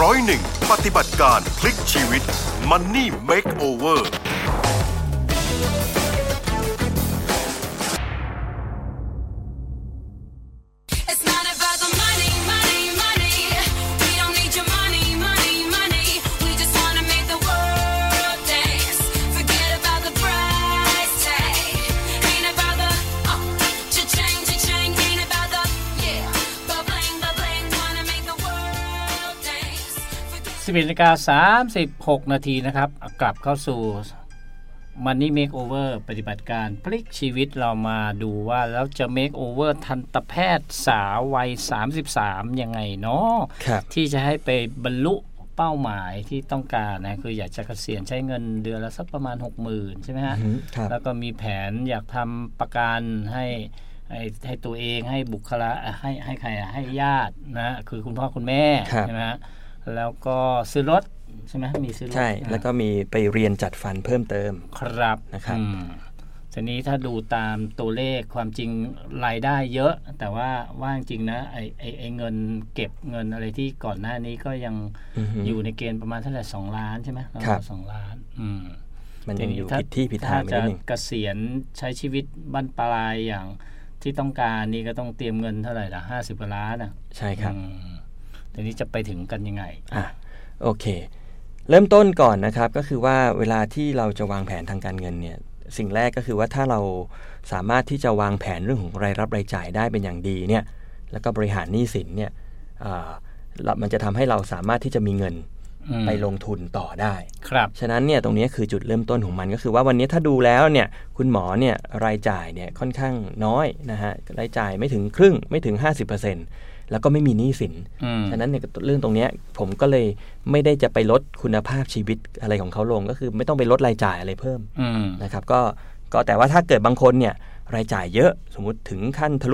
101ปฏิบัติการพลิกชีวิต Money Makeover 11:36 นาทีนะครับกลับเข้าสู่ Money Makeover ปฏิบัติการพลิกชีวิตเรามาดูว่าแล้วจะ Makeover ทันตแพทย์สาววัย33ยังไงเนาะที่จะให้ไปบรรลุเป้าหมายที่ต้องการนะคืออยากจะเกษียณใช้เงินเดือนละสักประมาณ 60,000 ใช่ไหมฮะแล้วก็มีแผนอยากทำประกันให้ตัวเองให้บุคลาให้ใครให้ญาตินะคือคุณพ่อคุณแม่ใช่ไหมฮะแล้วก็ซื้อรถใช่ไหมมีซื้อรถใช่แล้วก็มีไปเรียนจัดฟันเพิ่มเติมครับนะครับทีนี้ถ้าดูตามตัวเลขความจริงรายได้เยอะแต่ว่าจริงนะไอ้เงินเก็บเงินอะไรที่ก่อนหน้านี้ก็ยังอยู่ในเกณฑ์ประมาณเท่าไหร่2 ล้านใช่ไหมครับ 2 ล้านมันยังอยู่ผิดที่ผิดทางนิดนึงถ้าจะเกษียณใช้ชีวิตบั้นปลายอย่างที่ต้องการนี่ก็ต้องเตรียมเงินเท่าไหร่ล่ะ50 กว่าล้านอ่ะใช่ครับทีนี้จะไปถึงกันยังไงโอเคเริ่มต้นก่อนนะครับก็คือว่าเวลาที่เราจะวางแผนทางการเงินเนี่ยสิ่งแรกก็คือว่าถ้าเราสามารถที่จะวางแผนเรื่องของรายรับรายจ่ายได้เป็นอย่างดีเนี่ยแล้วก็บริหารหนี้สินเนี่ยมันจะทำให้เราสามารถที่จะมีเงินไปลงทุนต่อได้ครับฉะนั้นเนี่ยตรงนี้คือจุดเริ่มต้นของมันก็คือว่าวันนี้ถ้าดูแล้วเนี่ยคุณหมอเนี่ยรายจ่ายเนี่ยค่อนข้างน้อยนะฮะรายจ่ายไม่ถึงครึ่งไม่ถึง 50%แล้วก็ไม่มีหนี้สินฉะนั้นเนี่ยเรื่องตรงนี้ผมก็เลยไม่ได้จะไปลดคุณภาพชีวิตอะไรของเขาลงก็คือไม่ต้องไปลดรายจ่ายอะไรเพิ่มนะครับก็แต่ว่าถ้าเกิดบางคนเนี่ยรายจ่ายเยอะสมมุติถึงขั้นทะลุ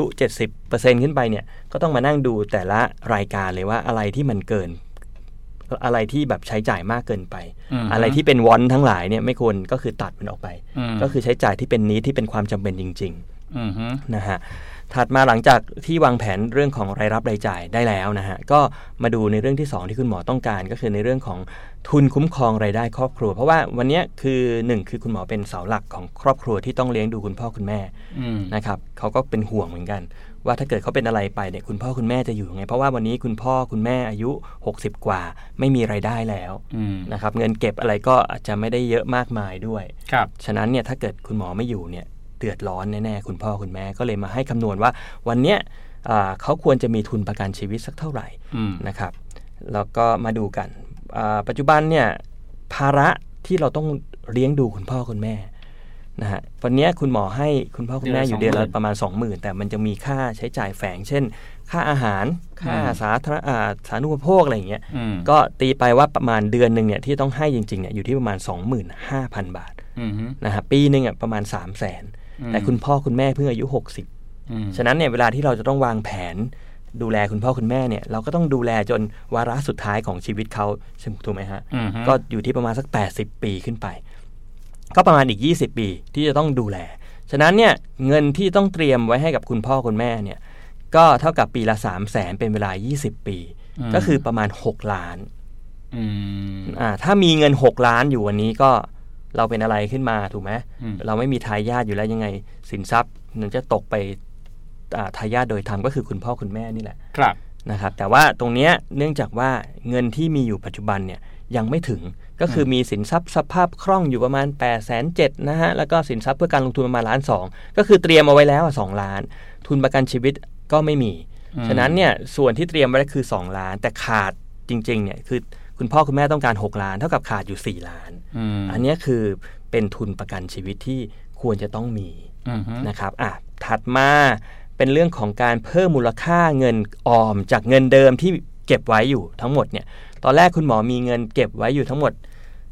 70% ขึ้นไปเนี่ยก็ต้องมานั่งดูแต่ละรายการเลยว่าอะไรที่มันเกินอะไรที่แบบใช้จ่ายมากเกินไปอะไรที่เป็นวอนทั้งหลายเนี่ยไม่ควรก็คือตัดมันออกไปก็คือใช้จ่ายที่เป็นนี้ที่เป็นความจำเป็นจริงๆนะฮะถัดมาหลังจากที่วางแผนเรื่องของรายรับรายจ่ายได้แล้วนะฮะก็มาดูในเรื่องที่2ที่คุณหมอต้องการก็คือในเรื่องของทุนคุ้มครองรายได้ครอบครัวเพราะว่าวันนี้คือ1คือคุณหมอเป็นเสาหลักของครอบครัวที่ต้องเลี้ยงดูคุณพ่อคุณแม่นะครับเขาก็เป็นห่วงเหมือนกันว่าถ้าเกิดเขาเป็นอะไรไปเนี่ยคุณพ่อคุณแม่จะอยู่ยังไงเพราะว่าวันนี้คุณพ่อคุณแม่อายุ60กว่าไม่มีรายได้แล้วนะครับเงินเก็บอะไรก็อาจจะไม่ได้เยอะมากมายด้วยฉะนั้นเนี่ยถ้าเกิดคุณหมอไม่อยู่เนี่ยเดือดร้อนแน่ๆคุณพ่อคุณแม่ก็เลยมาให้คำนวณว่าวันเนี้ยเขาควรจะมีทุนประกันชีวิตสักเท่าไหร่นะครับแล้วก็มาดูกันปัจจุบันเนี่ยภาระที่เราต้องเลี้ยงดูคุณพ่อคุณแม่นะฮะวันนี้คุณหมอให้คุณพ่อคุณแม่อยู่เดือนละประมาณ 20,000 แต่มันจะมีค่าใช้จ่ายแฝงเช่นค่าอาหารค่าสาธารณูปโภคอะไรอย่างเงี้ยก็ตีไปว่าประมาณเดือนนึงเนี่ยที่ต้องให้จริงๆเนี่ยอยู่ที่ประมาณ 25,000 บาทนะฮะปีนึงประมาณ 300,000 แต่คุณพ่อคุณแม่เพิ่งอายุ60ฉะนั้นเนี่ยเวลาที่เราจะต้องวางแผนดูแลคุณพ่อคุณแม่เนี่ยเราก็ต้องดูแลจนวาระสุดท้ายของชีวิตเขาถูกไหมฮะก็อยู่ที่ประมาณสัก80 ปีขึ้นไปก็ประมาณอีก20 ปีที่จะต้องดูแลฉะนั้นเนี่ยเงินที่ต้องเตรียมไว้ให้กับคุณพ่อคุณแม่เนี่ยก็เท่ากับปีละ 300,000 เป็นเวลา20 ปีก็คือประมาณ6 ล้านถ้ามีเงิน6 ล้านอยู่วันนี้ก็เราเป็นอะไรขึ้นมาถูกไหมเราไม่มีทายาทอยู่แล้วยังไงสินทรัพย์มันจะตกไปทายาทโดยธรรมก็คือคุณพ่อคุณแม่นี่แหละนะครับแต่ว่าตรงนี้เนื่องจากว่าเงินที่มีอยู่ปัจจุบันเนี่ยยังไม่ถึงก็คือมีสินทรัพย์สภาพคล่องอยู่ประมาณ 870,000 นะฮะแล้วก็สินทรัพย์เพื่อการลงทุนประมาณ 1.2 ล้านก็คือเตรียมเอาไว้แล้ว2 ล้านทุนประกันชีวิตก็ไม่มีฉะนั้นเนี่ยส่วนที่เตรียมไว้คือ2 ล้านแต่ขาดจริงๆเนี่ยคือคุณพ่อคุณแม่ต้องการ6 ล้านเท่ากับขาดอยู่4 ล้านอันนี้คือเป็นทุนประกันชีวิตที่ควรจะต้องมีนะครับถัดมาเป็นเรื่องของการเพิ่มมูลค่าเงินออมจากเงินเดิมที่เก็บไว้อยู่ทั้งหมดเนี่ยตอนแรกคุณหมอมีเงินเก็บไว้อยู่ทั้งหมด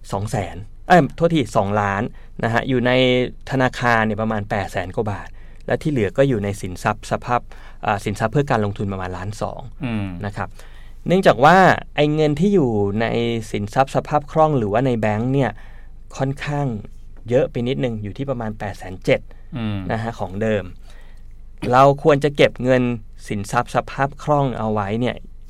2 ล้านนะฮะอยู่ในธนาคารเนี่ยประมาณ 800,000 กว่าบาทและที่เหลือก็อยู่ในสินทรัพย์สินทรัพย์เพื่อการลงทุนประมาณ 1.2 ล้านนะครับเนื่องจากว่าไอ้เงินที่อยู่ในสินทรัพย์สภาพคล่องหรือว่าในแบงค์เนี่ยค่อนข้างเยอะไปนิดนึงอยู่ที่ประมาณ 870,000 นะฮะของเดิมเราควรจะเก็บเงินสินทรัพย์สภาพคล่องเอาไว้เนี่ย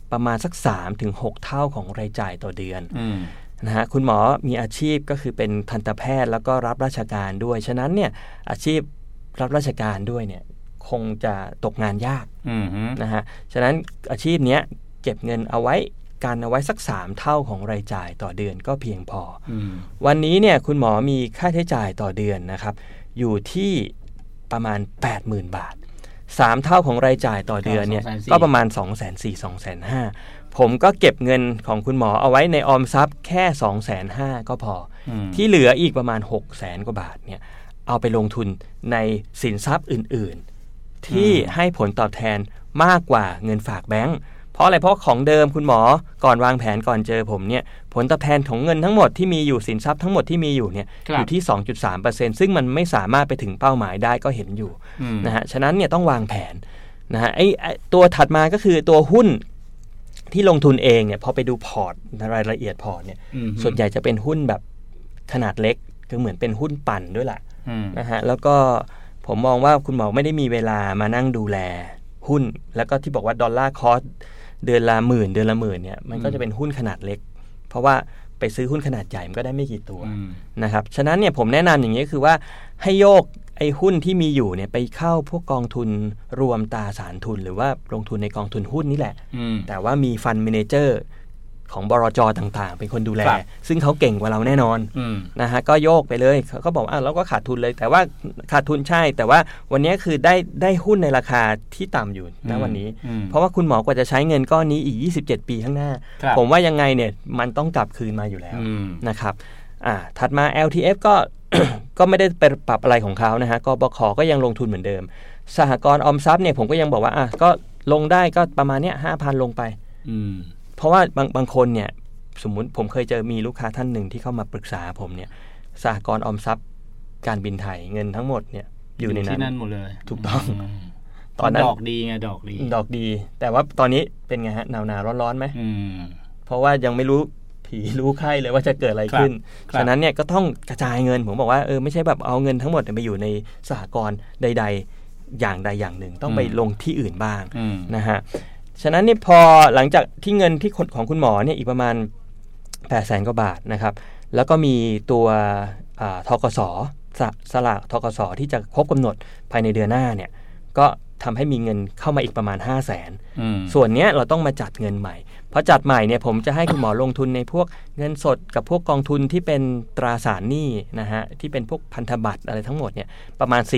ประมาณสัก 3-6 เท่าของรายจ่ายต่อเดือนนะฮะคุณหมอมีอาชีพก็คือเป็นทันตแพทย์แล้วก็รับราชการด้วยฉะนั้นเนี่ยอาชีพรับราชการด้วยเนี่ยคงจะตกงานยากนะฮะฉะนั้นอาชีพเนี้ยเก็บเงินเอาไว้กันเอาไว้สัก3เท่าของรายจ่ายต่อเดือนก็เพียงพอวันนี้เนี่ยคุณหมอมีค่าใช้จ่ายต่อเดือนนะครับอยู่ที่ประมาณ 80,000 บาท3เท่าของรายจ่ายต่อเดือนเนี่ยก็ประมาณ 240,000-250,000 ผมก็เก็บเงินของคุณหมอเอาไว้ในออมทรัพย์แค่ 250,000 ก็พอที่เหลืออีกประมาณ 600,000 กว่าบาทเนี่ยเอาไปลงทุนในสินทรัพย์อื่นๆที่ให้ผลตอบแทนมากกว่าเงินฝากแบงก์เพราะอะไรเพราะของเดิมคุณหมอก่อนวางแผนก่อนเจอผมเนี่ยผลตอบแทนของเงินทั้งหมดที่มีอยู่สินทรัพย์ทั้งหมดที่มีอยู่เนี่ยอยู่ที่ 2.3% ซึ่งมันไม่สามารถไปถึงเป้าหมายได้ก็เห็นอยู่นะฮะฉะนั้นเนี่ยต้องวางแผนนะฮะไอ้ตัวถัดมาก็คือตัวหุ้นที่ลงทุนเองเนี่ยพอไปดูพอร์ตรายละเอียดพอร์ตเนี่ยส่วนใหญ่จะเป็นหุ้นแบบขนาดเล็กคือเหมือนเป็นหุ้นปั่นด้วยแหละนะฮะแล้วก็ผมมองว่าคุณหมอไม่ได้มีเวลามานั่งดูแลหุ้นแล้วก็ที่บอกว่าดอลลาร์คอสเดือนละหมื่นเนี่ยมันก็จะเป็นหุ้นขนาดเล็กเพราะว่าไปซื้อหุ้นขนาดใหญ่มันก็ได้ไม่กี่ตัวนะครับฉะนั้นเนี่ยผมแนะนำอย่างนี้คือว่าให้โยกไอ้หุ้นที่มีอยู่เนี่ยไปเข้าพวกกองทุนรวมตราสารทุนหรือว่าลงทุนในกองทุนหุ้นนี่แหละแต่ว่ามีฟันด์แมเนเจอร์ของบลจ.ต่างๆเป็นคนดูแลซึ่งเขาเก่งกว่าเราแน่นอนนะฮะก็โยกไปเลยเขาบอกเราก็ขาดทุนเลยแต่ว่าขาดทุนใช่แต่ว่าวันนี้คือได้หุ้นในราคาที่ต่ำอยู่ณวันนี้เพราะว่าคุณหมอกว่าจะใช้เงินก้อนนี้อีก27 ปีข้างหน้าผมว่ายังไงเนี่ยมันต้องกลับคืนมาอยู่แล้วนะครับถัดมา LTF ก็ ก็ไม่ได้ไปปรับอะไรของเขานะฮะกบข.ก็ยังลงทุนเหมือนเดิมสหกรณ์ออมทรัพย์เนี่ยผมก็ยังบอกว่าก็ลงได้ก็ประมาณเนี้ย 5,000 ลงไปเพราะว่าบางคนเนี่ยสมมุติผมเคยเจอมีลูกค้าท่านหนึ่งที่เข้ามาปรึกษาผมเนี่ยสหกรณ์ออมทรัพย์การบินไทยเงินทั้งหมดเนี่ยอยู่ในนั้นที่นั่นหมดเลยถูกต้องตอนนั้นดอกดีไงดอกดีแต่ว่าตอนนี้เป็นไงฮะหนาวร้อนไหมเพราะว่ายังไม่รู้ผีรู้ไข้เลยว่าจะเกิดอะไรขึ้นฉะนั้นเนี่ยก็ต้องกระจายเงินผมบอกว่าไม่ใช่แบบเอาเงินทั้งหมดไปอยู่ในสหกรณ์ใดๆอย่างใดอย่างหนึ่งต้องไปลงที่อื่นบ้างนะฮะฉะนั้นนี่พอหลังจากที่เงินที่ของคุณหมอเนี่ยอีกประมาณ 800,000 กว่าบาทนะครับแล้วก็มีตัวธกส.สลากธกส.ที่จะครบกำหนดภายในเดือนหน้าเนี่ยก็ทำให้มีเงินเข้ามาอีกประมาณ 500,000 ส่วนนี้เราต้องมาจัดเงินใหม่พอจัดใหม่เนี่ยผมจะให้คุณหมอลงทุนในพวกเงินสดกับพวกกองทุนที่เป็นตราสารหนี้นะฮะที่เป็นพวกพันธบัตรอะไรทั้งหมดเนี่ยประมาณ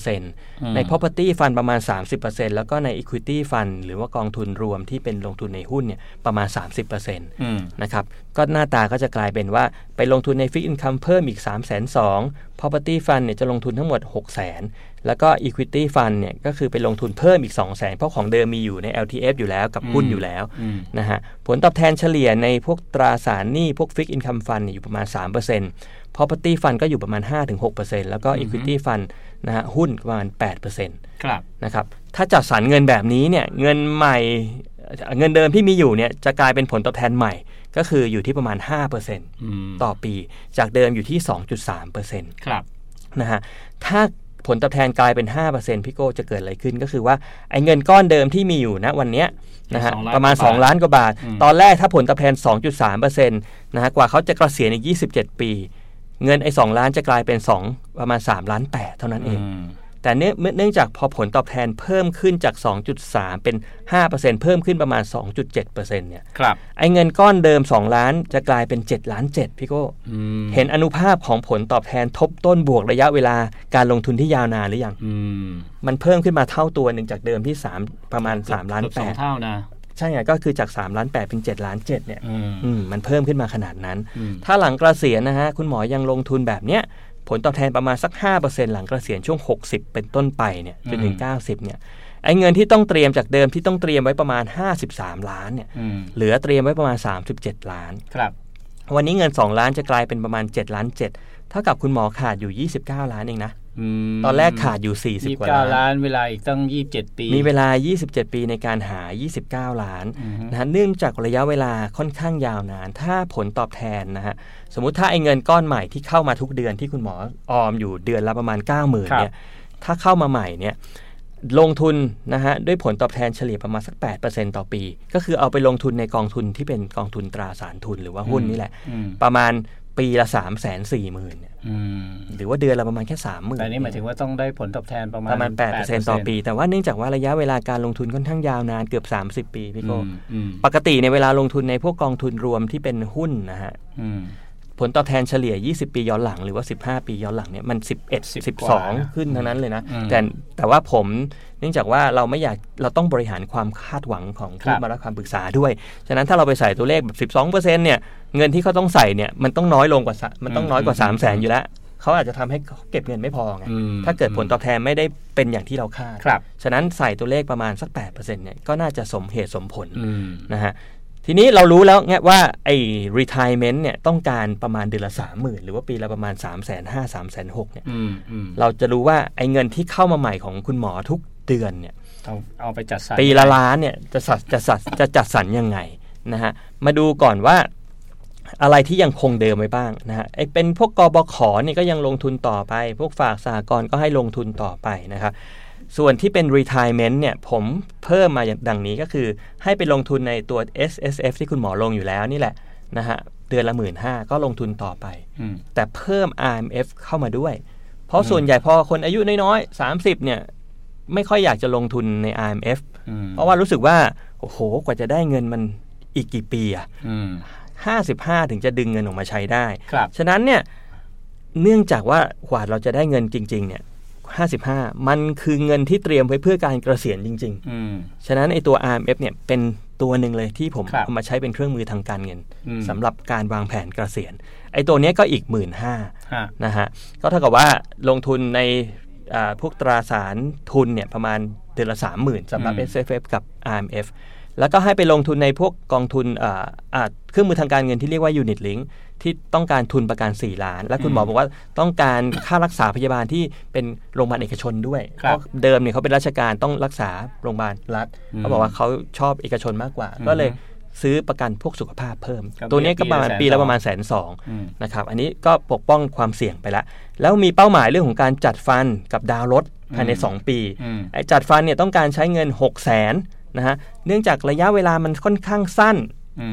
40% ใน property fund ประมาณ 30% แล้วก็ใน equity fund หรือว่ากองทุนรวมที่เป็นลงทุนในหุ้นเนี่ยประมาณ 30% นะครับก็หน้าตาก็จะกลายเป็นว่าไปลงทุนใน fixed income เพิ่มอีก 320,000 property fund เนี่ยจะลงทุนทั้งหมด 600,000 แล้วก็ equity fund เนี่ยก็คือไปลงทุนเพิ่มอีก 200,000 เพราะของเดิมมีอยู่ใน LTF อยู่แล้วกับหุ้นอยู่แล้วนะฮะผลตอบแทนเฉลี่ยในพวกตราสารหนี้พวก fixed income fund เนี่ยอยู่ประมาณ 3% property fund ก็อยู่ประมาณ 5-6% แล้วก็ equity fund นะฮะหุ้นประมาณ 8% ครับนะครับถ้าจัดสรรเงินแบบนี้เนี่ยเงินใหม่เงินเดิมที่มีอยู่เนี่ยจะกลายเป็นผลตอบแทนใหม่ก็คืออยู่ที่ประมาณ 5% ต่อปีจากเดิมอยู่ที่ 2.3% ครับนะฮะถ้าผลตอบแทนกลายเป็น 5% พี่โก้จะเกิดอะไรขึ้นก็คือว่าไอ้เงินก้อนเดิมที่มีอยู่ณวันนี้นะฮะประมาณ2ล้านกว่าบาทตอนแรกถ้าผลตอบแทน 2.3% นะฮะกว่าเขาจะเกษียณอีก27 ปีเงินไอ้2ล้านจะกลายเป็นประมาณ3ล้าน8เท่านั้นเองแต่เนื่องจากพอผลตอบแทนเพิ่มขึ้นจาก 2.3 เป็น 5% เพิ่มขึ้นประมาณ 2.7% เนี่ยไอ้เงินก้อนเดิม2ล้านจะกลายเป็น7ล้าน7พี่โก้เห็นอนุภาพของผลตอบแทนทบต้นบวกระยะเวลาการลงทุนที่ยาวนานหรือยังมันเพิ่มขึ้นมาเท่าตัวหนึ่งจากเดิมที่3ประมาณ3ล้าน8 2 เท่านะใช่ไงก็คือจาก3ล้าน8เป็น7ล้าน7เนี่ยมันเพิ่มขึ้นมาขนาดนั้นถ้าหลังเกษียณนะฮะคุณหมอยังลงทุนแบบเนี้ยผลตอบแทนประมาณสัก 5% หลังเกษียณช่วง60เป็นต้นไปเนี่ยจนถึง90เนี่ยไอ้เงินที่ต้องเตรียมจากเดิมที่ต้องเตรียมไว้ประมาณ53ล้านเนี่ยเหลือเตรียมไว้ประมาณ37ล้านครับวันนี้เงิน2ล้านจะกลายเป็นประมาณ7ล้าน7เท่ากับคุณหมอขาดอยู่29ล้านเองนะตอนแรกขาดอยู่40กว่าล้านเวลาอีกตั้ง27ปีมีเวลา27ปีในการหา29ล้านนะฮะเนื่องจากระยะเวลาค่อนข้างยาวนานถ้าผลตอบแทนนะฮะสมมุติถ้าไอ้เงินก้อนใหม่ที่เข้ามาทุกเดือนที่คุณหมอออมอยู่เดือนละประมาณ 90,000 เนี่ยถ้าเข้ามาใหม่เนี่ยลงทุนนะฮะด้วยผลตอบแทนเฉลี่ยประมาณสัก 8% ต่อปีก็คือเอาไปลงทุนในกองทุนที่เป็นกองทุนตราสารทุนหรือว่าหุ้นนี่แหละประมาณปีละ 340,000 เนี่ยหรือว่าเดือนละประมาณแค่ 30,000 แต่นี่หมายถึงว่าต้องได้ผลตอบแทนประมาณ 8% ต่อปีแต่ว่าเนื่องจากว่าระยะเวลาการลงทุนค่อนข้างยาวนานเกือบ30 ปีพี่โก้ปกติในเวลาลงทุนในพวกกองทุนรวมที่เป็นหุ้นนะฮะผลตอบแทนเฉลี่ย20 ปีย้อนหลังหรือว่า15 ปีย้อนหลังเนี่ยมัน11 12ขึ้นทั้งนั้นเลยนะแต่ว่าผมเนื่องจากว่าเราต้องบริหารความคาดหวังของผู้มารับคำปรึกษาด้วยฉะนั้นถ้าเราไปใส่ตัวเลขแบบ 12% เนี่ยเงินที่เขาต้องใส่เนี่ยมันต้องน้อยกว่า 300,000 อยู่แล้วเขาอาจจะทำให้เก็บเงินไม่พอไงถ้าเกิดผลตอบแทนไม่ได้เป็นอย่างที่เราคาดฉะนั้นใส่ตัวเลขประมาณสัก 8% เนี่ยก็น่าจะสมเหตุสมผลนะฮะทีนี้เรารู้แล้วไงว่าไอ้ retirement เนี่ยต้องการประมาณเดือนละ 30,000 หรือว่าปีละประมาณ 350,000 360,000 เนี่ยเราจะรู้ว่าไอ้เงินที่เข้ามาใหม่ของคุณหมอทุกเดือนเนี่ยเอาไปจัดสรรปีละล้านเนี่ยจะจัดสรรยังไงนะฮะมาดูก่อนว่าอะไรที่ยังคงเดิมไว้บ้างนะฮะไอ้เป็นพวกกบข.นี่ก็ยังลงทุนต่อไปพวกฝากสหกรณ์ก็ให้ลงทุนต่อไปนะครับส่วนที่เป็น retirement เนี่ยผมเพิ่มมาอย่างดังนี้ก็คือให้ไปลงทุนในตัว SSF ที่คุณหมอลงอยู่แล้วนี่แหละนะฮะเดือนละ 15,000 ก็ลงทุนต่อไปแต่เพิ่ม RMF เข้ามาด้วยเพราะส่วนใหญ่พอคนอายุน้อยๆ30เนี่ยไม่ค่อยอยากจะลงทุนใน RMF เพราะว่ารู้สึกว่าโอ้โหกว่าจะได้เงินมันอีกกี่ปี55ถึงจะดึงเงินออกมาใช้ได้ฉะนั้นเนี่ยเนื่องจากว่ากว่าเราจะได้เงินจริงๆเนี่ย55มันคือเงินที่เตรียมไว้เพื่อการเกษียณจริงๆฉะนั้นไอ้ตัว RMF เนี่ยเป็นตัวหนึ่งเลยที่ผมเอามาใช้เป็นเครื่องมือทางการเงินสำหรับการวางแผนเกษียณไอ้ตัวนี้ก็อีก 15,000 นะฮะก็เท่ากับว่าลงทุนในพวกตราสารทุนเนี่ยประมาณเดือนละ 30,000 สำหรับ SFF กับ RMF แล้วก็ให้ไปลงทุนในพวกกองทุนเครื่องมือทางการเงินที่เรียกว่า Unit Link ที่ต้องการทุนประกัน4 ล้านและคุณหมอบอกว่าต้องการค่ารักษาพยาบาลที่เป็นโรงพยาบาลเอกชนด้วยเพราะเดิมเนี่ยเขาเป็นราชการต้องรักษาโรงพยาบาลรัฐเขาบอกว่าเขาชอบเอกชนมากกว่าก็เลยซื้อประกันพวกสุขภาพเพิ่มตัวนี้ก็ประมาณปีละประมาณ120,000นะครับอันนี้ก็ปกป้องความเสี่ยงไปละแล้วมีเป้าหมายเรื่องของการจัดฟันกับดาวน์รถภายใน2 ปีไอ้จัดฟันเนี่ยต้องการใช้เงิน 600,000 นะฮะเนื่องจากระยะเวลามันค่อนข้างสั้น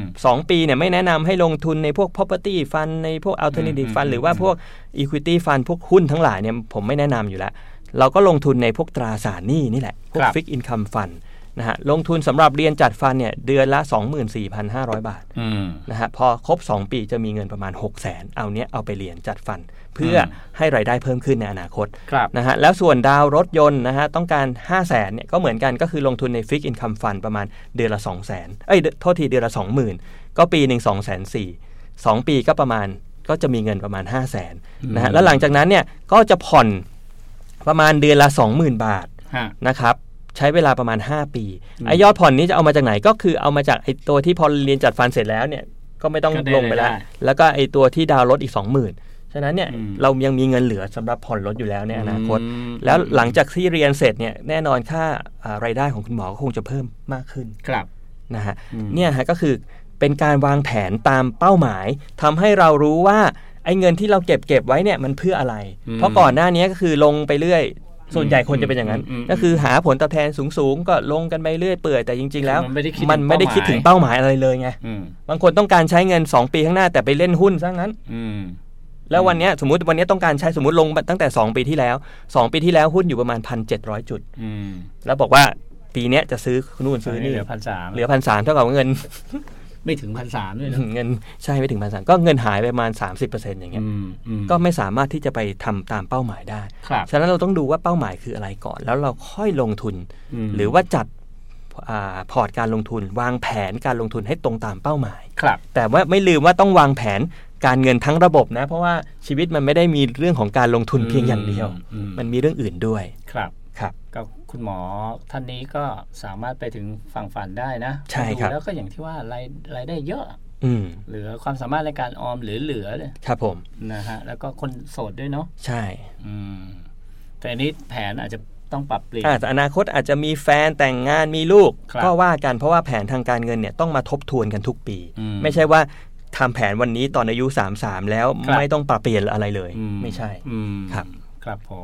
2 ปีเนี่ยไม่แนะนำให้ลงทุนในพวก property fund ในพวก alternative fund หรือว่าพวก equity fund พวกหุ้นทั้งหลายเนี่ยผมไม่แนะนำอยู่แล้วเราก็ลงทุนในพวกตราสารหนี้นี่แหละพวก fixed income fund นะฮะลงทุนสำหรับเรียนจัดฟันเนี่ยเดือนละ 24,500 บาทนะฮะพอครบ2 ปีจะมีเงินประมาณ 600,000 เอาไปเรียนจัดฟันเพื่อให้รายได้เพิ่มขึ้นในอนาคตนะฮะแล้วส่วนดาวรถยนต์นะฮะต้องการ 500,000 เนี่ยก็เหมือนกันก็คือลงทุนใน Fixed Income Fund ประมาณเดือนละ 200,000 โทษทีเดือนละ 20,000 ก็ปีหนึ่ง 240,000 2 ปีก็ประมาณก็จะมีเงินประมาณ 500,000 นะฮะแล้วหลังจากนั้นเนี่ยก็จะผ่อนประมาณเดือนละ 20,000 บาทนะครับใช้เวลาประมาณ5 ปีไอ้ยอดผ่อนนี้จะเอามาจากไหนก็คือเอามาจากไอ้ตัวที่พอเรียนจัดฟันเสร็จแล้วเนี่ยก็ไม่ต้องลงไปแล้วก็ไอ้ตัวที่ดาวรถอีก 20,000 ฉะนั้นเนี่ยเรายังมีเงินเหลือสำหรับผ่อนรถอยู่แล้วในอนาคตแล้วหลังจากที่เรียนเสร็จเนี่ยแน่นอนค่ารายได้ของคุณหมอก็คงจะเพิ่มมากขึ้นนะฮะเนี่ยฮะก็คือเป็นการวางแผนตามเป้าหมายทำให้เรารู้ว่าไอ้เงินที่เราเก็บไว้เนี่ยมันเพื่ออะไรเพราะก่อนหน้านี้ก็คือลงไปเรื่อยส่วนใหญ่คนจะเป็นอย่างนั้นก็คือหาผลตอบแทนสูงๆก็ลงกันไปเรื่อยเปื่อยแต่จริงๆแล้วมันไม่ได้คิดถึงเป้าหมายอะไรเลยไงบางคนต้องการใช้เงิน2 ปีข้างหน้าแต่ไปเล่นหุ้นซะงั้นแล้ววันนี้สมมุติวันนี้ต้องการใช้สมมุติลงตั้งแต่2 ปีที่แล้ว2 ปีที่แล้วหุ้นอยู่ประมาณ 1,700 จุดแล้วบอกว่าปีนี้จะซื้อนู่นซื้อนี่เหลือ 1,300 เท่ากับเงินไม่ถึง 1,300 ด้วยนะเงินใช่ไม่ถึง 1,300 ก็เงินหายไปประมาณ 30% อย่างเงี้ยก็ไม่สามารถที่จะไปทำตามเป้าหมายได้ฉะนั้นเราต้องดูว่าเป้าหมายคืออะไรก่อนแล้วเราค่อยลงทุนหรือว่าจัดพอร์ตการลงทุนวางแผนการลงทุนให้ตรงตามเป้าหมายแต่ว่าไม่ลืมว่าต้องวางแผนการเงินทั้งระบบนะเพราะว่าชีวิตมันไม่ได้มีเรื่องของการลงทุนเพียงอย่างเดียวมันมีเรื่องอื่นด้วยครับก็คุณหมอท่านนี้ก็สามารถไปถึงฝั่งฝันได้นะใช่ครับแล้วก็อย่างที่ว่ารายได้เยอะเหลือความสามารถในการออมเหลือเลยครับผมนะฮะแล้วก็คนโสดด้วยเนาะใช่แต่อันนี้แผนอาจจะต้องปรับเปลี่ยนแต่อนาคตอาจจะมีแฟนแต่งงานมีลูกก็ว่ากันเพราะว่าแผนทางการเงินเนี่ยต้องมาทบทวนกันทุกปีไม่ใช่ว่าทำแผนวันนี้ตอนอายุ33แล้วไม่ต้องปรับเปลี่ยนอะไรเลยไม่ใช่ครับผม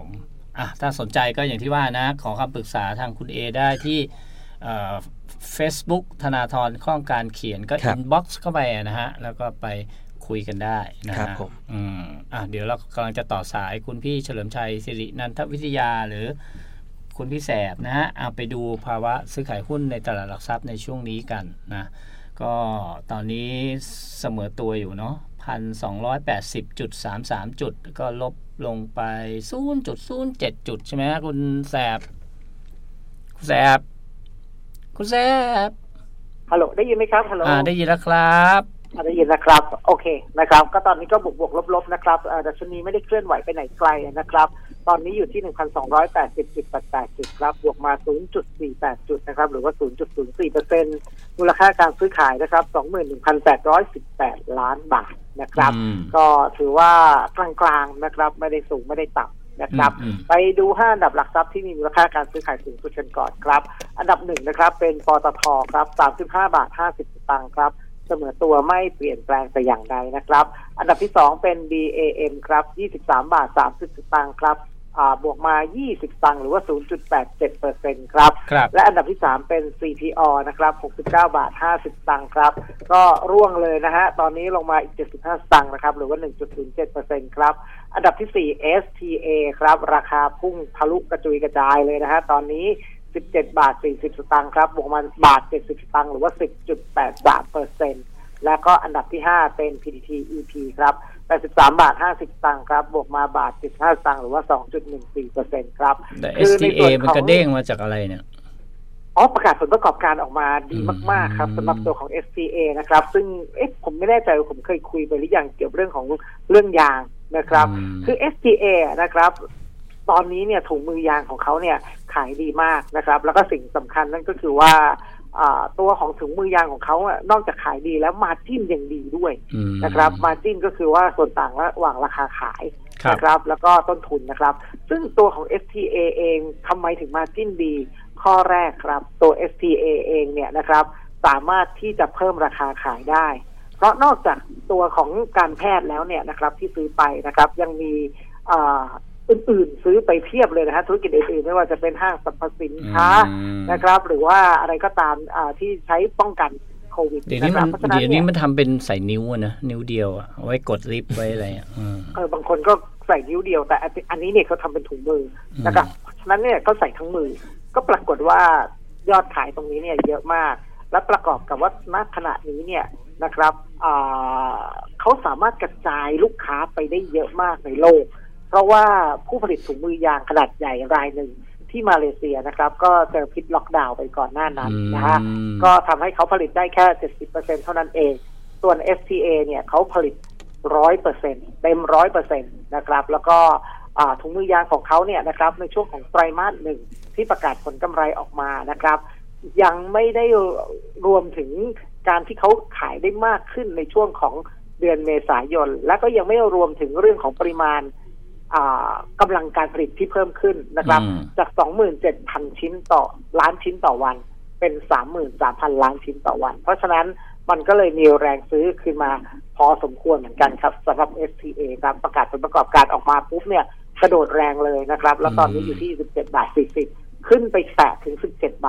ถ้าสนใจก็อย่างที่ว่านะขอคำปรึกษาทางคุณเอได้ที่Facebook ธนาธรคล่องการเขียนก็ inbox เข้าไปนะฮะแล้วก็ไปคุยกันได้นะฮะเดี๋ยวเรากำลังจะต่อสายคุณพี่เฉลิมชัยสิรินันทวิทยาหรือคุณพี่แสบนะฮะไปดูภาวะซื้อขายหุ้นในตลาดหลักทรัพย์ในช่วงนี้กันนะก็ตอนนี้เสมอตัวอยู่เนาะ 1,280.33 จุดก็ลบลงไป 0.07 จุดใช่ไหมคุณแสบฮัลโหลได้ยินไหมครับฮัลโหลได้ยินแล้วครับได้ยินนะครับโอเคนะครับก็ตอนนี้ก็บวกลบๆนะครับดัชนีไม่ได้เคลื่อนไหวไปไหนไกลนะครับตอนนี้อยู่ที่ 1,280.88 จุดครับบวกมา 0.48 จุดนะครับหรือว่า 0.04% มูลค่าการซื้อขายนะครับ 21,818 ล้านบาทนะครับก็ถือว่ากลางๆนะครับไม่ได้สูงไม่ได้ต่ำนะครับไปดู5อันดับหลักทรัพย์ที่มีมูลค่าการซื้อขายสูงสุดกันก่อนครับอันดับ1นะครับเป็นปตทครับ 35.50 สตางค์ครับเสมอตัวไม่เปลี่ยนแปลงแต่อย่างใดนะครับอันดับที่2เป็น BAM ครับ 23.30 สตางค์ครับบวกมา20 สตางค์หรือว่า 0.87% ครับและอันดับที่3เป็น CPO นะครับ 69.50 สตางค์ครับก็ร่วงเลยนะฮะตอนนี้ลงมาอีก75 สตางค์นะครับหรือว่า 1.07% ครับอันดับที่4 STA ครับราคาพุ่งทะลุกระจุยกระจายเลยนะฮะตอนนี้17.40 สตางค์ครับบวกมา1.70 สตางค์หรือว่า 10.83% แล้วก็อันดับที่5เป็น PTT EP ครับ83.50 สตางค์ครับบวกมา1.75 สตางค์หรือว่า 2.14% ครับแต่ STA มันกระเด้งมาจากอะไรเนี่ยประกาศผลประกอบการออกมาดีมากๆครับสำหรับตัวของ STA นะครับซึ่งผมไม่แน่ใจว่าผมเคยคุยไปหรือยังเกี่ยวกับเรื่องของเรื่องยางนะครับคือ STA นะครับตอนนี้เนี่ยถุงมือยางของเขาเนี่ยขายดีมากนะครับแล้วก็สิ่งสำคัญนั่นก็คือว่าตัวของถุงมือยางของเขานอกจากขายดีแล้วมาร์จิ้นยังดีด้วยนะครับมาร์จิ้นก็คือว่าส่วนต่างระหว่างราคาขายนะครับแล้วก็ต้นทุนนะครับซึ่งตัวของ STA เองทำไมถึงมาร์จิ้นดีข้อแรกครับตัว STA เองเนี่ยนะครับสามารถที่จะเพิ่มราคาขายได้เพราะนอกจากตัวของการแพทย์แล้วเนี่ยนะครับที่ซื้อไปนะครับยังมีอื่นๆซื้อไปเพียบเลยนะฮะธุรกิจอื่นๆไม่ว่าจะเป็นห้างสรรพสินค้านะครับหรือว่าอะไรก็ตามที่ใช้ป้องกันโควิดนะครับเพราะฉะนั้นเดี๋ยวนี้มันทำเป็นใส่นิ้วนะนิ้วเดียวเอาไว้กดลิฟต์ไว้อะไรบางคนก็ใส่นิ้วเดียวแต่อันนี้เนี่ยเขาทำเป็นถุงมือนะครับฉะนั้นเนี่ยเขาใส่ทั้งมือก็ปรากฏว่ายอดขายตรงนี้เนี่ยเยอะมากและประกอบกับว่าณขณะนี้เนี่ยนะครับเขาสามารถกระจายลูกค้าไปได้เยอะมากในโลกเพราะว่าผู้ผลิตถุงมือยางขนาดใหญ่รายหนึ่งที่มาเลเซียนะครับก็เจอพิษล็อกดาวน์ไปก่อนหน้านั้นนะฮะก็ทำให้เขาผลิตได้แค่ 70% เท่านั้นเองส่วน STA เนี่ยเขาผลิต 100% เต็ม 100% นะครับแล้วก็ถุงมือยางของเขาเนี่ยนะครับในช่วงของไตรมาส1ที่ประกาศผลกำไรออกมานะครับยังไม่ได้รวมถึงการที่เขาขายได้มากขึ้นในช่วงของเดือนเมษายนและก็ยังไม่รวมถึงเรื่องของปริมาณกำลังการผลิตที่เพิ่มขึ้นนะครับจาก 27,000 ชิ้นต่อล้านชิ้นต่อวันเป็น 33,000 ล้านชิ้นต่อวันเพราะฉะนั้นมันก็เลยมีแรงซื้อขึ้นมาพอสมควรเหมือนกันครับสำหรับ STA ครับประกาศผลประกอบการออกมาปุ๊บเนี่ยกระโดดแรงเลยนะครับแล้วตอนนี้อยู่ที่ 17.40 ขึ้นไปแตะถึง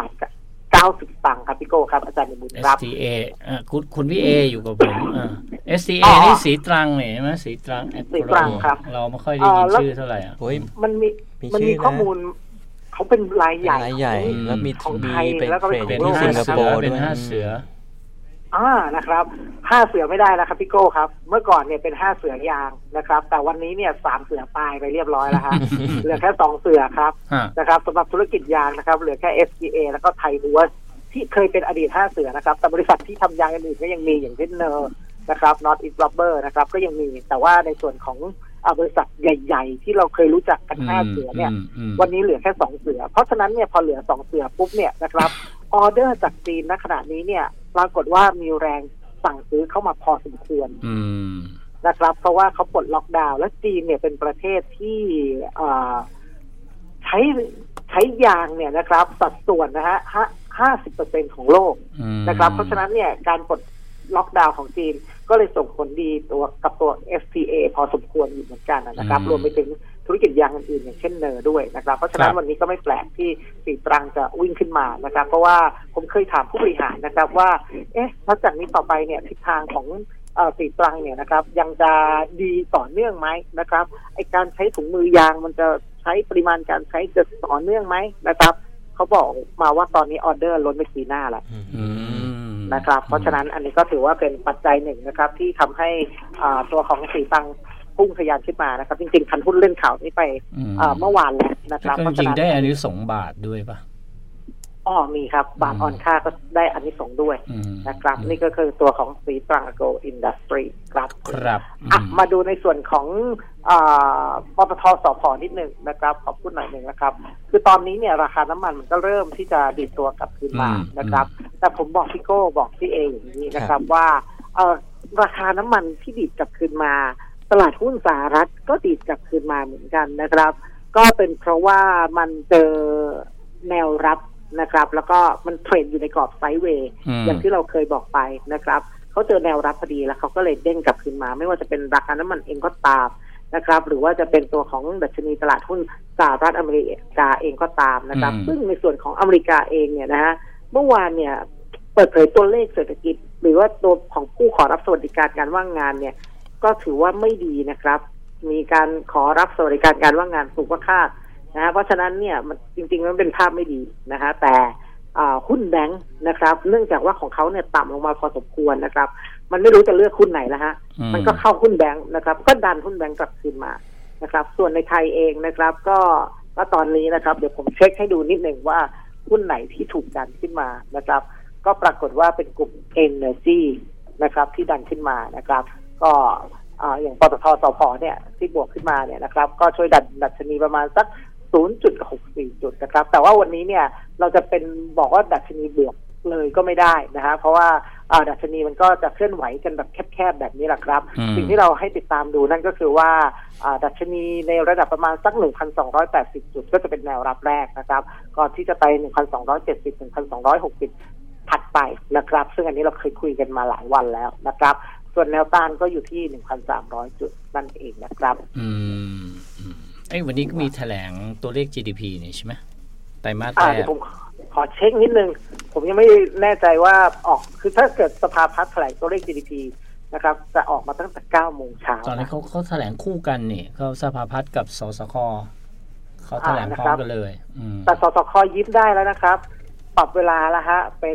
17.90 ตังค์ครับพี่โก้ครับอาจารย์บุญครับ STA คุณพี่เออยู่กับผม STA นี่สีตรังเนี่ยใช่ไหมสีตรังครับเราไม่ค่อยได้ยินชื่อเท่าไหร่มันมีข้อมูลเขาเป็นรายใหญ่แล้วมีของไทยแล้วก็เป็นที่สิงคโปร์เป็น5 เสือนะครับ5 เสือไม่ได้แล้วครับพี่โก้ครับเมื่อก่อนเนี่ยเป็น5 เสือยางนะครับแต่วันนี้เนี่ย3 เสือตายไปเรียบร้อยแล้วฮะ เหลือแค่2 เสือครับนะครับสำหรับธุรกิจยางนะครับเหลือแค่ STA แล้วก็ไทยดัวที่เคยเป็นอดีต5 เสือนะครับแต่บริษัทที่ทำยางอื่นก็ยังมีอย่างเช่นเนอร์นะครับ North East Rubber นะครับก็ยังมีแต่ว่าในส่วนของบริษัทใหญ่ๆที่เราเคยรู้จักกัน5 เสือเนี่ยวันนี้เหลือแค่2 เสือเพราะฉะนั้นเนี่ยพอเหลือ2 เสือปุ๊บเนี่ยนะครับออเดอร์จากจีนณขณะนี้เนี่ยปรากฏว่ามีแรงสั่งซื้อเข้ามาพอสมควรนะครับเพราะว่าเขาปลดล็อกดาวน์และจีนเนี่ยเป็นประเทศที่ใช้ยางเนี่ยนะครับสัดส่วนนะฮะ 50% ของโลกนะครับเพราะฉะนั้นเนี่ยการปลดล็อกดาวน์ของจีนก็เลยส่งผลดีกับตัว FTA พอสมควรอยู่เหมือนกันนะครับรวมไปถึงธธุรกิจยางอื่นๆอย่างเช่นเนอร์ด้วยนะครับเพราะฉะนั้นวันนี้ก็ไม่แปลกที่สีตรังจะวิ่งขึ้นมานะครับเพราะว่าผมเคยถามผู้บริหารนะครับว่าหลังจากนี้ต่อไปเนี่ยทิศทางของสีตรังเนี่ยนะครับยังจะดีต่อเนื่องไหมนะครับไอการใช้ถุงมือยางมันจะใช้ปริมาณการใช้จะต่อเนื่องไหมนะครับเขาบอกมาว่าตอนนี้ออเดอร์ล้นไปปีหน้าแล้วนะครับเพราะฉะนั้นอันนี้ก็ถือว่าเป็นปัจจัยหนึ่งนะครับที่ทำให้ตัวของสีตรังพุ่งทะยานขึ้นมานะครับจริงๆทันหุ้นเล่นข่าวนี้ไปเมื่อวานแล้วนะครับจริงๆได้อานิสงส์บาทด้วยปะมีครับบาทอ่อนค่าก็ได้อานิสงส์ด้วยนะครับนี่ก็คือตัวของสีตรัง Agro Industry ครับมาดูในส่วนของปตท.สผ.นิดหนึ่งนะครับขอพูดหน่อยหนึ่งนะครับคือตอนนี้เนี่ยราคาน้ำมันมันก็เริ่มที่จะดีดตัวกลับคืนมานะครับแต่ผมบอกพี่โก้บอกพี่เออย่างนี้นะครับว่าราคาน้ำมันที่ดีดกลับคืนมาตลาดหุ้นสหรัฐก็ดีดกลับคืนมาเหมือนกันนะครับก็เป็นเพราะว่ามันเจอแนวรับนะครับแล้วก็มันเทรดอยู่ในกรอบไซด์เวย์อย่างที่เราเคยบอกไปนะครับเขาเจอแนวรับพอดีแล้วเขาก็เลยเด้งกลับคืนมาไม่ว่าจะเป็นราคาน้ำมันเองก็ตามนะครับหรือว่าจะเป็นตัวของดัชนีตลาดหุ้นสหรัฐอเมริกาเองก็ตามนะครับซึ่งในส่วนของอเมริกาเองเนี่ยนะฮะเมื่อวานเนี่ยเปิดเผยตัวเลขเศรษฐกิจหรือว่าตัวของผู้ขอรับสวัสดิการว่างงานเนี่ยก็ถือว่าไม่ดีนะครับมีการขอรับสวัสดิการว่างงานสูงกว่าคาดนะเพราะฉะนั้นเนี่ยมันจริงๆมันเป็นภาพไม่ดีนะฮะแต่หุ้นแบงค์นะครับเนื่องจากว่าของเขาเนี่ยต่ำลงมาพอสมควรนะครับมันไม่รู้จะเลือกหุ้นไหนแล้วฮะมันก็เข้าหุ้นแบงค์นะครับก็ดันหุ้นแบงค์กลับคืนมานะครับส่วนในไทยเองนะครับก็ตอนนี้นะครับเดี๋ยวผมเช็คให้ดูนิดหนึ่งว่าหุ้นไหนที่ถูกดันขึ้นมานะครับก็ปรากฏว่าเป็นกลุ่ม Energy นะครับที่ดันขึ้นมานะครับก็อย่างปตท.สผ.เนี่ยที่บวกขึ้นมาเนี่ยนะครับก็ช่วยดัชนีประมาณสัก 0.64 จุดนะครับแต่ว่าวันนี้เนี่ยเราจะเป็นบอกว่าดัชนีบวกเลยก็ไม่ได้นะฮะเพราะว่าดัชนีมันก็จะเคลื่อนไหวกันแบบแคบๆแบบนี้แหละครับสิ่งที่เราให้ติดตามดูนั่นก็คือว่าดัชนีในระดับประมาณสัก 1,280 จุดก็จะเป็นแนวรับแรกนะครับก่อนที่จะไป 1,270 1,260 ถัดไปนะครับซึ่งอันนี้เราเคยคุยกันมาหลายวันแล้วนะครับส่วนแนวต้านก็อยู่ที่ 1,300 จุดนั่นเองนะครับวันนี้ก็มีแถลงตัวเลข GDP นี่ใช่ไหมไตรมาสแรกผมขอเช็คนิดนึงผมยังไม่แน่ใจว่าออกคือถ้าเกิดสภาพัฒน์แถลงตัวเลข GDP นะครับจะออกมาตั้งแต่ 9 โมงเช้าตอนนี้เขาแถลงคู่กันนี่เขาสภาพัฒน์กับสสคเขาแถลงพร้อมกันเลยแต่สสคยิ้มได้แล้วนะครับปรับเวลาแล้วฮะเป็น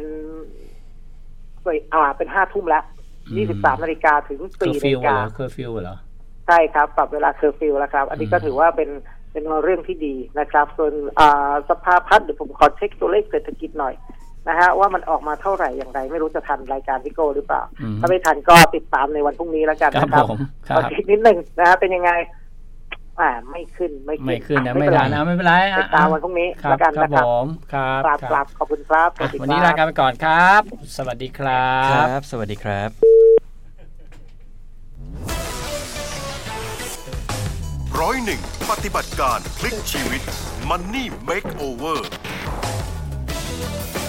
5 ทุ่มแล้ว 23 นาฬิกาถึง 4 นาฬิกาเคอร์ฟิวเหรอใช่ครับปรับเวลาเคอร์ฟิวแล้วครับอันนี้ก็ถือว่าเป็นเรื่องที่ดีนะครับส่วนสภาพัฒน์เดี๋ยวผมขอเช็คตัวเลขเศรษฐกิจหน่อยนะฮะว่ามันออกมาเท่าไหร่อย่างไรไม่รู้จะทันรายการพี่โก้หรือเปล่าถ้าไม่ทันก็ติดตามในวันพรุ่งนี้แล้วกันนะครับขอเช็คนิดนึงนะฮะเป็นยังไงไม่ขึ้นนะไม่ทันนะไม่เป็นไรติดตามวันพรุ่งนี้แล้วกันนะครับครับขอบคุณครับวันนี้ลากันไปก่อนครับสวัสดีครับสวัสดีครับ 101 ปฏิบัติการพลิกชีวิต Money Makeover